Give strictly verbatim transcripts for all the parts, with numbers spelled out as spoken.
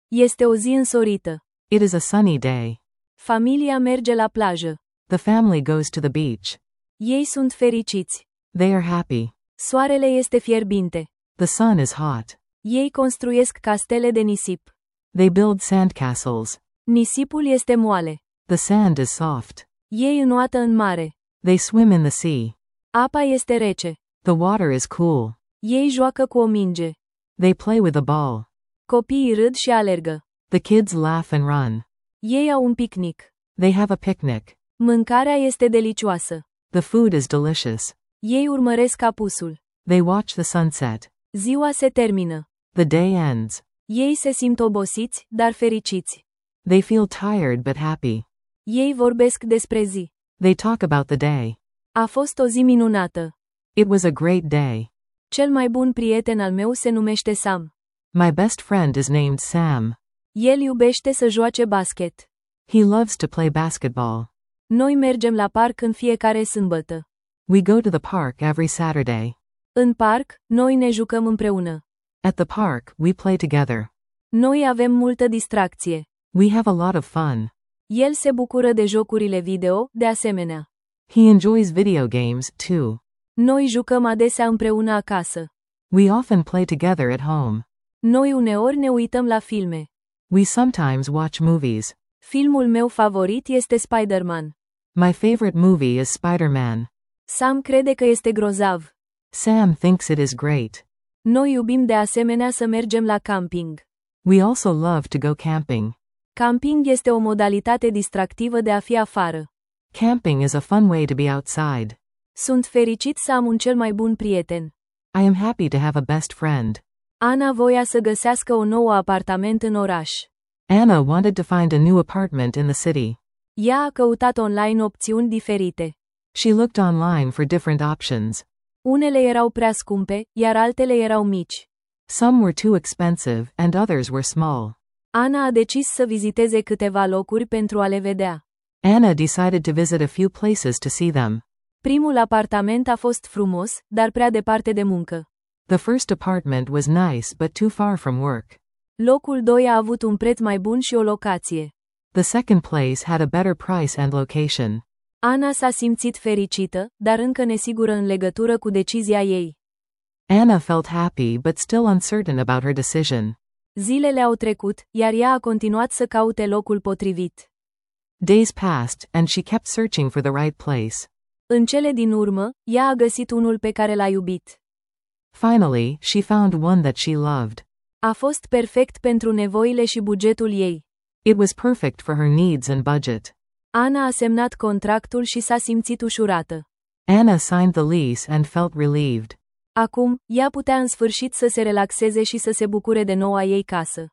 Este o zi însorită. It is a sunny day. Familia merge la plajă. The family goes to the beach. Ei sunt fericiți. They are happy. Soarele este fierbinte. The sun is hot. Ei construiesc castele de nisip. They build sandcastles. Nisipul este moale. The sand is soft. Ei înoată în mare. They swim in the sea. Apa este rece. The water is cool. Ei joacă cu o minge. They play with a ball. Copiii râd și alergă. The kids laugh and run. Ei au un picnic. They have a picnic. Mâncarea este delicioasă. The food is delicious. Ei urmăresc apusul. They watch the sunset. Ziua se termină. The day ends. Ei se simt obosiți, dar fericiți. They feel tired but happy. Ei vorbesc despre zi. They talk about the day. A fost o zi minunată. It was a great day. Cel mai bun prieten al meu se numește Sam. My best friend is named Sam. El iubește să joace basket. He loves to play basketball. Noi mergem la parc în fiecare sâmbătă. We go to the park every Saturday. În parc, noi ne jucăm împreună. At the park, we play together. Noi avem multă distracție. We have a lot of fun. El se bucură de jocurile video, de asemenea. He enjoys video games, too. Noi jucăm adesea împreună acasă. We often play together at home. Noi uneori ne uităm la filme. We sometimes watch movies. Filmul meu favorit este Spider-Man. My favorite movie is Spider-Man. Sam crede că este grozav. Sam thinks it is great. Noi iubim de asemenea să mergem la camping. We also love to go camping. Camping este o modalitate distractivă de a fi afară. Camping is a fun way to be outside. Sunt fericit să am un cel mai bun prieten. I am happy to have a best friend. Ana voia să găsească o nouă apartament în oraș. Anna wanted to find a new apartment in the city. Ea a căutat online opțiuni diferite. She looked online for different options. Unele erau prea scumpe, iar altele erau mici. Some were too expensive and others were small. Ana a decis să viziteze câteva locuri pentru a le vedea. Anna decided to visit a few places to see them. Primul apartament a fost frumos, dar prea departe de muncă. The first apartment was nice but too far from work. Locul doi a avut un preț mai bun și o locație. The second place had a better price and location. Ana s-a simțit fericită, dar încă nesigură în legătură cu decizia ei. Anna felt happy but still uncertain about her decision. Zilele au trecut, iar ea a continuat să caute locul potrivit. Days passed, and she kept searching for the right place. În cele din urmă, ea a găsit unul pe care l-a iubit. Finally, she found one that she loved. A fost perfect pentru nevoile și bugetul ei. It was perfect for her needs and budget. Ana a semnat contractul și s-a simțit ușurată. Anna signed the lease and felt relieved. Acum, ea putea în sfârșit să se relaxeze și să se bucure de noua ei casă.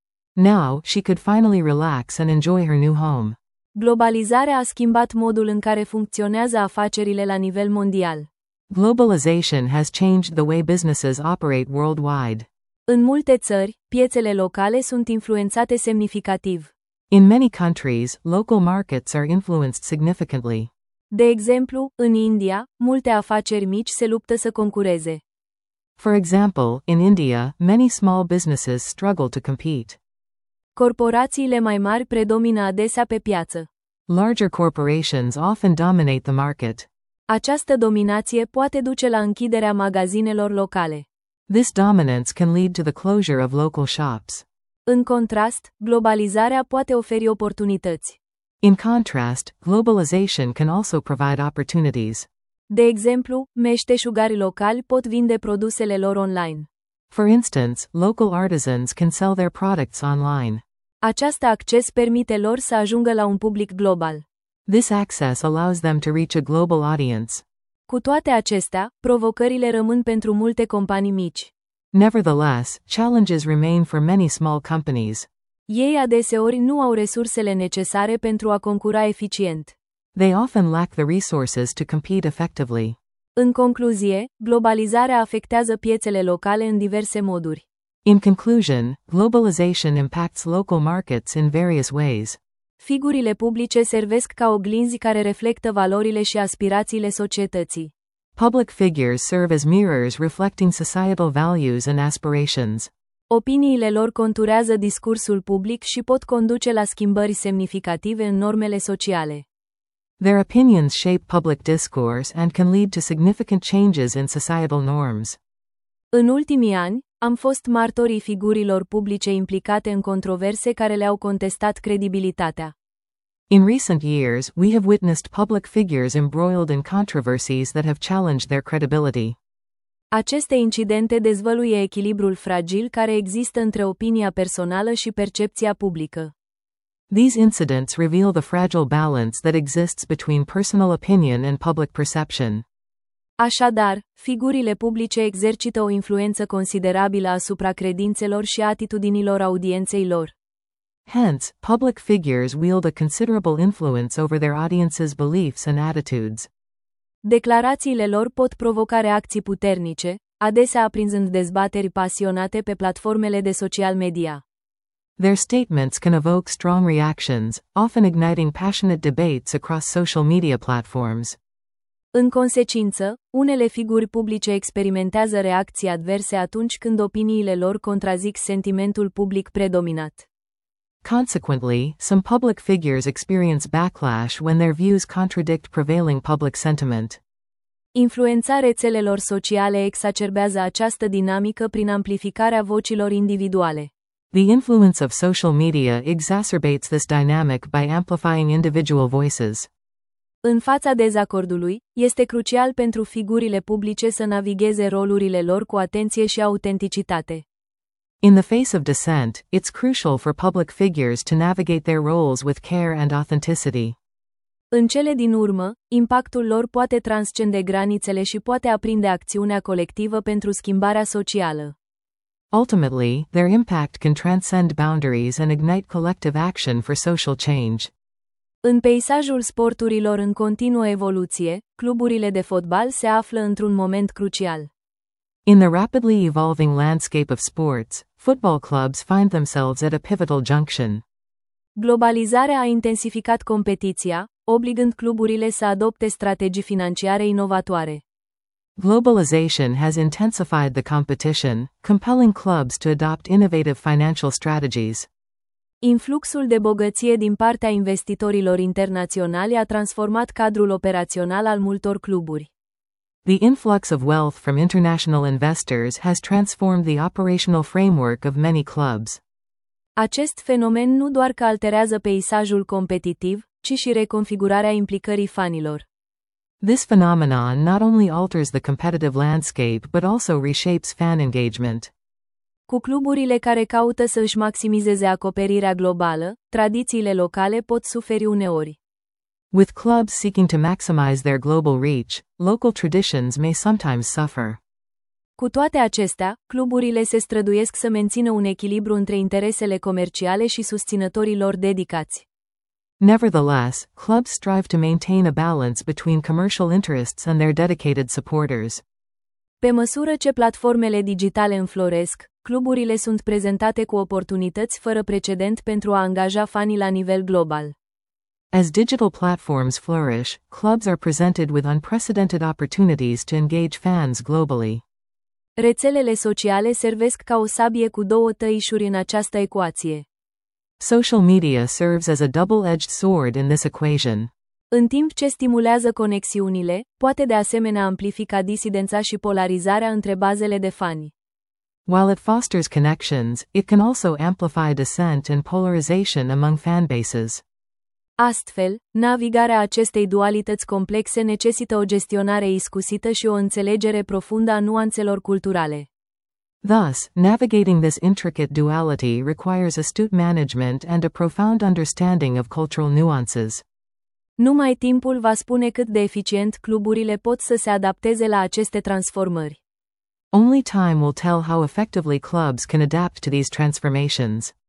Now, she could finally relax and enjoy her new home. Globalizarea a schimbat modul în care funcționează afacerile la nivel mondial. Globalization has changed the way businesses operate worldwide. În multe țări, piețele locale sunt influențate semnificativ. In many countries, local markets are influenced significantly. De exemplu, în India, multe afaceri mici se luptă să concureze. For example, in India, many small businesses struggle to compete. Corporațiile mai mari predomină adesea pe piață. Larger corporations often dominate the market. Această dominație poate duce la închiderea magazinelor locale. This dominance can lead to the closure of local shops. În contrast, globalizarea poate oferi oportunități. In contrast, globalization can also provide opportunities. De exemplu, meșteșugari locali pot vinde produsele lor online. For instance, local artisans can sell their products online. Această acces permite lor să ajungă la un public global. This access allows them to reach a global audience. Cu toate acestea, provocările rămân pentru multe companii mici. Nevertheless, challenges remain for many small companies. Ei adeseori nu au resursele necesare pentru a concura eficient. They often lack the resources to compete effectively. În concluzie, globalizarea afectează piețele locale în diverse moduri. In conclusion, globalization impacts local markets in various ways. Figurile publice servesc ca oglinzi care reflectă valorile și aspirațiile societății. Public figures serve as mirrors reflecting societal values and aspirations. Opiniile lor conturează discursul public și pot conduce la schimbări semnificative în normele sociale. Their opinions shape public discourse and can lead to significant changes in societal norms. În ultimii ani, am fost martorii figurilor publice implicate în controverse care le-au contestat credibilitatea. In recent years, we have witnessed public figures embroiled in controversies that have challenged their credibility. Aceste incidente dezvăluie echilibrul fragil care există între opinia personală și percepția publică. These incidents reveal the fragile balance that exists between personal opinion and public perception. Așadar, figurile publice exercită o influență considerabilă asupra credințelor și atitudinilor audienței lor. Hence, public figures wield a considerable influence over their audience's beliefs and attitudes. Declarațiile lor pot provoca reacții puternice, adesea aprinzând dezbateri pasionate pe platformele de social media. Their statements can evoke strong reactions, often igniting passionate debates across social media platforms. În consecință, unele figuri publice experimentează reacții adverse atunci când opiniile lor contrazic sentimentul public predominat. Consequently, some public figures experience backlash when their views contradict prevailing public sentiment. Influența rețelelor sociale exacerbează această dinamică prin amplificarea vocilor individuale. The influence of social media exacerbates this dynamic by amplifying individual voices. În fața dezacordului, este crucial pentru figurile publice să navigheze rolurile lor cu atenție și autenticitate. In the face of dissent, it's crucial for public figures to navigate their roles with care and authenticity. În cele din urmă, impactul lor poate transcende granițele și poate aprinde acțiunea colectivă pentru schimbarea socială. Ultimately, their impact can transcend boundaries and ignite collective action for social change. În peisajul sporturilor în continuă evoluție, cluburile de fotbal se află într-un moment crucial. In the rapidly evolving landscape of sports, football clubs find themselves at a pivotal junction. Globalizarea a intensificat competiția, obligând cluburile să adopte strategii financiare inovatoare. Globalization has intensified the competition, compelling clubs to adopt innovative financial strategies. Influxul de bogăție din partea investitorilor internaționali a transformat cadrul operațional al multor cluburi. The influx of wealth from international investors has transformed the operational framework of many clubs. Acest fenomen nu doar că alterează peisajul competitiv, ci și reconfigurarea implicării fanilor. This phenomenon not only alters the competitive landscape but also reshapes fan engagement. Cu cluburile care caută să își maximizeze acoperirea globală, tradițiile locale pot suferi uneori. With clubs seeking to maximize their global reach, local traditions may sometimes suffer. Cu toate acestea, cluburile se străduiesc să mențină un echilibru între interesele comerciale și susținătorii lor dedicați. Nevertheless, clubs strive to maintain a balance between commercial interests and their dedicated supporters. Pe măsură ce platformele digitale înfloresc, cluburile sunt prezentate cu oportunități fără precedent pentru a angaja fanii la nivel global. As digital platforms flourish, clubs are presented with unprecedented opportunities to engage fans globally. Rețelele sociale servesc ca o sabie cu două tăișuri în această ecuație. Social media serves as a double-edged sword in this equation. În timp ce stimulează conexiunile, poate de asemenea amplifica disidența și polarizarea între bazele de fani. While it fosters connections, it can also amplify dissent and polarization among fanbases. Astfel, navigarea acestei dualități complexe necesită o gestionare iscusită și o înțelegere profundă a nuanțelor culturale. Thus, navigating this intricate duality requires astute management and a profound understanding of cultural nuances. Numai timpul va spune cât de eficient cluburile pot să se adapteze la aceste transformări. Only time will tell how effectively clubs can adapt to these transformations.